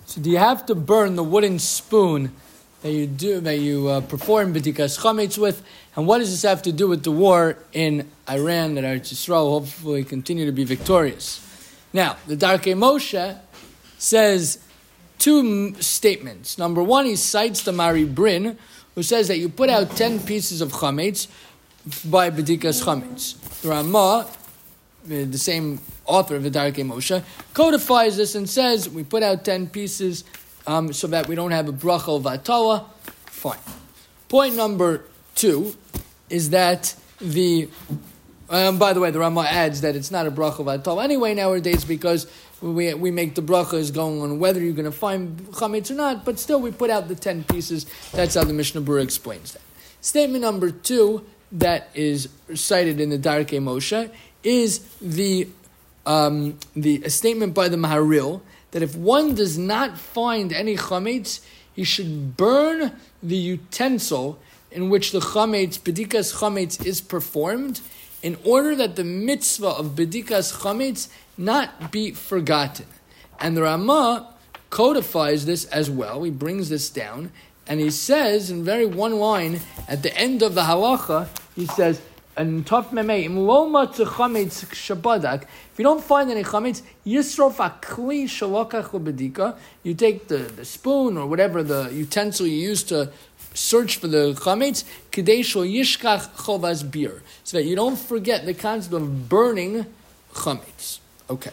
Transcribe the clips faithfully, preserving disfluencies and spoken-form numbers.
So do you have to burn the wooden spoon that you do that you uh, perform b'dikas chametz with? And what does this have to do with the war in Iran that Eretz Yisrael hopefully continue to be victorious? Now, the Darkei Moshe says two m- statements. Number one, he cites the Mari Brin, who says that you put out ten pieces of chametz by b'dikas chametz. The Ramah, the same author of the Darkei Moshe, codifies this and says we put out ten pieces um, so that we don't have a bracha of atawa. Fine. Point number two is that the, um, by the way, the Ramah adds that it's not a bracha of atawa anyway nowadays because we we make the brachas going on whether you're going to find chametz or not, but still we put out the ten pieces. That's how the Mishnah Berurah explains that. Statement number two that is cited in the Darkei Moshe is the um, the a statement by the Maharil that if one does not find any chametz, he should burn the utensil in which the chametz, b'dikas chametz, is performed, in order that the mitzvah of b'dikas chametz not be forgotten. And the Ramah codifies this as well. He brings this down, and he says in very one line at the end of the halacha, he says, and Tov Memei, im lo matzu chametz shabadak. If you don't find any chametz, yisrof akli shalokach ubedika. You take the, the spoon or whatever the utensil you use to search for the chametz, kidei shel yishkach chovas bir, so that you don't forget the concept of burning chametz. Okay.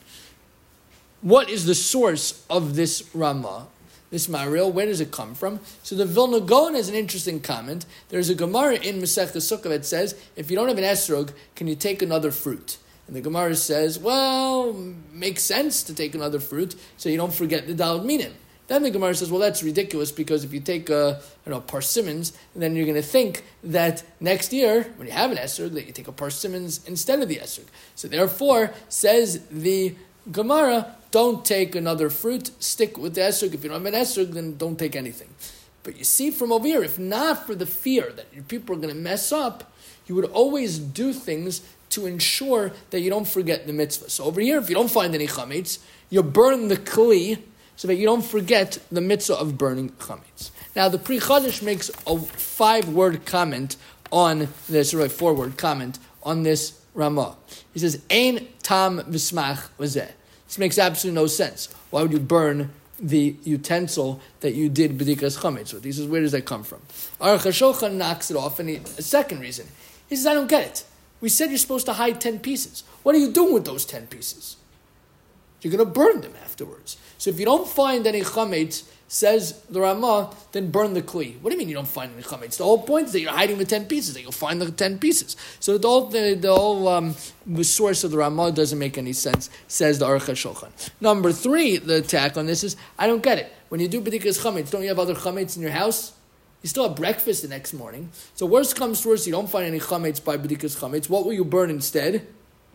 What is the source of this Ramah? This Maharil, where does it come from? So the Vilna Gaon has an interesting comment. There's a Gemara in Masechta Sukkah that says, if you don't have an esrog, can you take another fruit? And the Gemara says, well, makes sense to take another fruit so you don't forget the Daled Minim. Then the Gemara says, well, that's ridiculous because if you take a, I don't know, parsimmons, then you're going to think that next year, when you have an esrog, that you take a parsimmons instead of the esrog. So therefore, says the Gemara, don't take another fruit, stick with the esrog. If you don't have an esrog, then don't take anything. But you see from over here, if not for the fear that your people are going to mess up, you would always do things to ensure that you don't forget the mitzvah. So over here, if you don't find any chametz, you burn the kli so that you don't forget the mitzvah of burning chametz. Now, the Pri Chadash makes a five-word comment on this, or a four-word comment on this Ramah. He says, Ein tam v'smach v'zeh. This makes absolutely no sense. Why would you burn the utensil that you did b'dikas chametz with? He says, where does that come from? Aruch HaShulchan knocks it off, and he, a second reason. He says, I don't get it. We said you're supposed to hide ten pieces. What are you doing with those ten pieces? You're going to burn them afterwards. So if you don't find any chametz, says the Ramah, then burn the kli. What do you mean you don't find any chametz? The whole point is that you're hiding the ten pieces, that you'll find the ten pieces. So the whole, the, the whole um, the source of the Ramah doesn't make any sense, says the Aruch HaShulchan. Number three, the attack on this is, I don't get it. When you do b'dikas chametz, don't you have other chametz in your house? You still have breakfast the next morning. So worst comes to worst, you don't find any chametz by b'dikas chametz. What will you burn instead?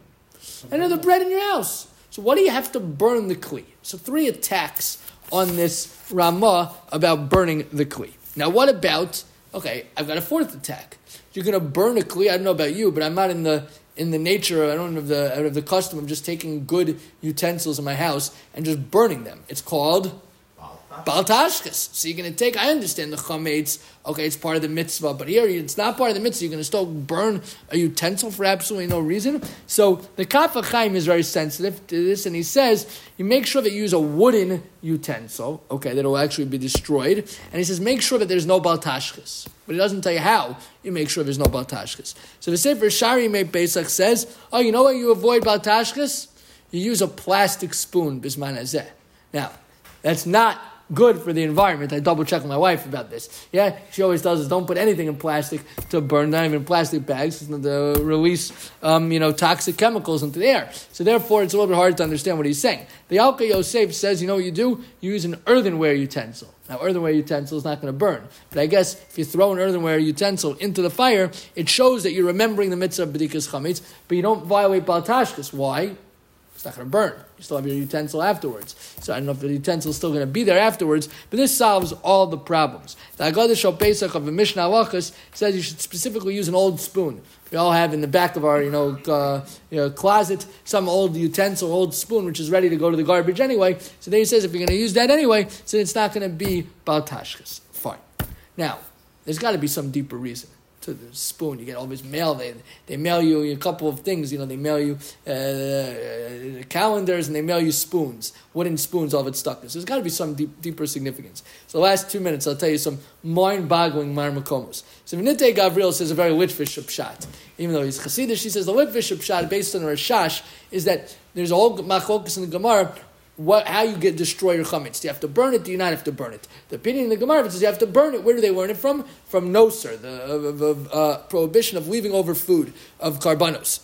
Another bread in your house. So what do you have to burn the kli? So three attacks on this Ramah about burning the kli. Now what about, okay, I've got a fourth attack. You're going to burn a kli. I don't know about you, but I'm not in the in the nature, I don't have the, I have the custom of just taking good utensils in my house and just burning them. It's called Bal Tashchis. So you're going to take, I understand the chametz, okay, it's part of the mitzvah, but here it's not part of the mitzvah. You're going to still burn a utensil for absolutely no reason. So the Kaf HaChaim is very sensitive to this, and he says, you make sure that you use a wooden utensil, okay, that will actually be destroyed. And he says, make sure that there's no Bal Tashchis. But he doesn't tell you how you make sure there's no Bal Tashchis. So the Sefer Shari Mei Pesach says, oh, you know what you avoid Bal Tashchis? You use a plastic spoon, Bisman Hazeh. Now, that's not good for the environment. I double check with my wife about this. Yeah, she always tells us don't put anything in plastic to burn, not even plastic bags, to release um, you know toxic chemicals into the air. So therefore, it's a little bit hard to understand what he's saying. The Alka Yosef says, you know what you do? You use an earthenware utensil. Now, earthenware utensil is not going to burn, but I guess if you throw an earthenware utensil into the fire, it shows that you're remembering the mitzvah of b'dikas chametz, but you don't violate Bal Tashchis. Why? It's not going to burn. You still have your utensil afterwards. So I don't know if the utensil is still going to be there afterwards, but this solves all the problems. The Haggadah Shal Pesach of the Mishnah Halachos says you should specifically use an old spoon. We all have in the back of our, you know, uh, you know, closet some old utensil, old spoon, which is ready to go to the garbage anyway. So then he says if you're going to use that anyway, so it's not going to be Bal Tashchis. Fine. Now, there's got to be some deeper reason to the spoon. You get all this mail. They they mail you a couple of things. You know, they mail you uh, calendars and they mail you spoons, wooden spoons, all of it stuck. So there's got to be some deep, deeper significance. So the last two minutes, I'll tell you some mind-boggling marmakomos. So V'nitei Gavriel says a very Litvish pshat. Even though he's Chassidish, he says the Litvish pshat based on Rashash is that there's a whole machlokas in the Gemara. What, how you get destroy your chametz? Do you have to burn it? Do you not have to burn it? The opinion in the Gemara says you have to burn it. Where do they learn it from? From Noser, the uh, uh, prohibition of leaving over food of karbanos.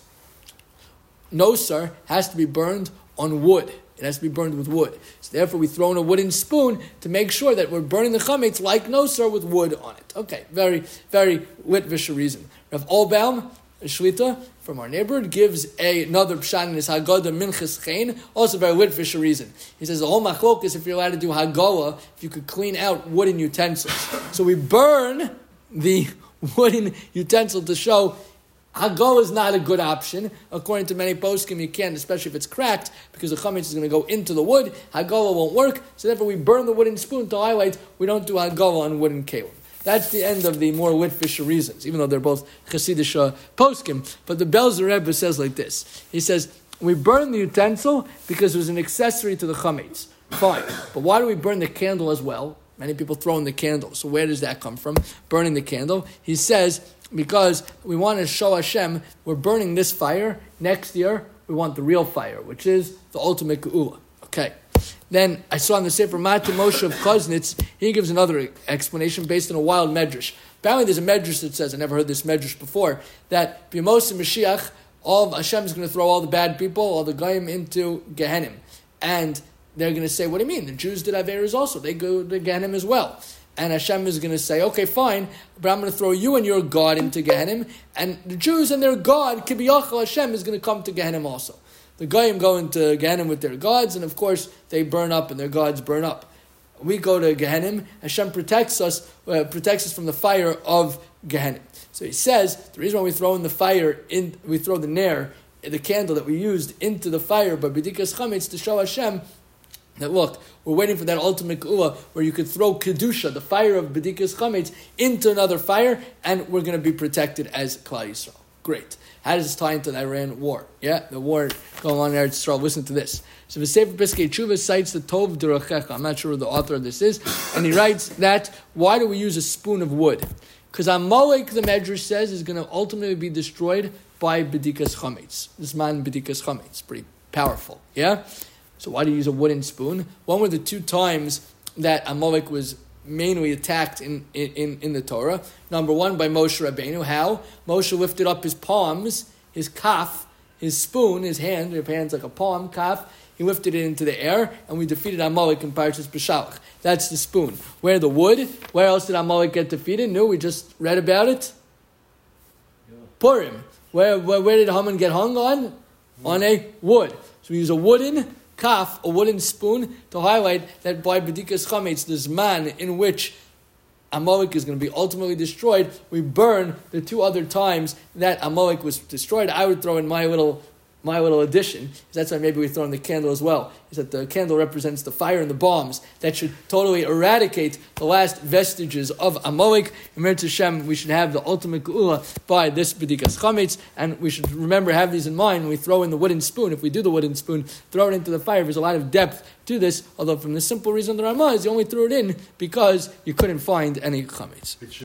Noser has to be burned on wood. It has to be burned with wood. So therefore, we throw in a wooden spoon to make sure that we're burning the chametz like Noser with wood on it. Okay, very, very Litvish reason. Rav Olbaum, a Shlita from our neighborhood, gives a, another pshat in his Haggadah Minchas Chain, also very Litvish reason. He says the whole machlok is if you're allowed to do Haggadah, if you could clean out wooden utensils. So we burn the wooden utensil to show Haggadah is not a good option. According to many poskim, you can't, especially if it's cracked, because the chametz is going to go into the wood. Haggadah won't work, so therefore we burn the wooden spoon to highlight we don't do Haggadah on wooden kelim. That's the end of the more Litvish reasons, even though they're both Chassidish uh, poskim. But the Belzer Rebbe says like this. He says, we burn the utensil because it was an accessory to the chametz. Fine. But why do we burn the candle as well? Many people throw in the candle. So where does that come from? Burning the candle. He says, because we want to show Hashem, we're burning this fire. Next year, we want the real fire, which is the ultimate geula. Okay. Then I saw in the Sefer Mata Moshe of Koznitz, he gives another explanation based on a wild medrash. Apparently there's a medrash that says, I never heard this medrash before, that B'Yemos Mashiach, all of Hashem is going to throw all the bad people, all the goyim into Gehenim. And they're going to say, what do you mean? The Jews did Averas also. They go to Gehenim as well. And Hashem is going to say, okay, fine, but I'm going to throw you and your God into Gehenim, and the Jews and their God, Kibiyachal Hashem, is going to come to Gehenim also. The Goyim go into Gehenim with their gods, and of course, they burn up and their gods burn up. We go to Gehenim, Hashem protects us, uh, protects us from the fire of Gehenim. So he says, the reason why we throw in the fire, in, we throw the ner, the candle that we used into the fire, by B'dikas Chametz, to show Hashem that look, we're waiting for that ultimate geula where you could throw Kedusha, the fire of B'dikas Chametz, into another fire, and we're going to be protected as Klal Yisrael. Great. How does this tie into the Iran war? Yeah, the war going on in Eretz Yisrael. Listen to this. So the Sefer Piskei Tshuva cites the Tov D'Rachecha. I'm not sure who the author of this is. And he writes that, why do we use a spoon of wood? Because Amalek, the Medrash says, is going to ultimately be destroyed by B'dikas Chametz. This man, B'dikas Chametz. Pretty powerful. Yeah? So why do you use a wooden spoon? One were the two times that Amalek was mainly attacked in, in, in the Torah. Number one, by Moshe Rabbeinu. How? Moshe lifted up his palms, his kaf, his spoon, his hand, your hand's like a palm, kaf. He lifted it into the air, and we defeated Amalek in Parshas Beshalach. That's the spoon. Where the wood? Where else did Amalek get defeated? No, we just read about it. Yeah. Purim. Where, where, where did Haman get hung on? Wood. On a wood. So we use a wooden kaf, a wooden spoon, to highlight that by B'dikas Chametz, this man in which Amalek is going to be ultimately destroyed, we burn the two other times that Amalek was destroyed. I would throw in my little my little addition. That's why maybe we throw in the candle as well, is that the candle represents the fire and the bombs that should totally eradicate the last vestiges of Amalek. In Meretz Hashem, we should have the ultimate geula by this B'dikas Chametz, and we should remember, have these in mind when we throw in the wooden spoon. If we do the wooden spoon, throw it into the fire. There's a lot of depth to this, although from the simple reason the Ramah is you only threw it in because you couldn't find any Chametz.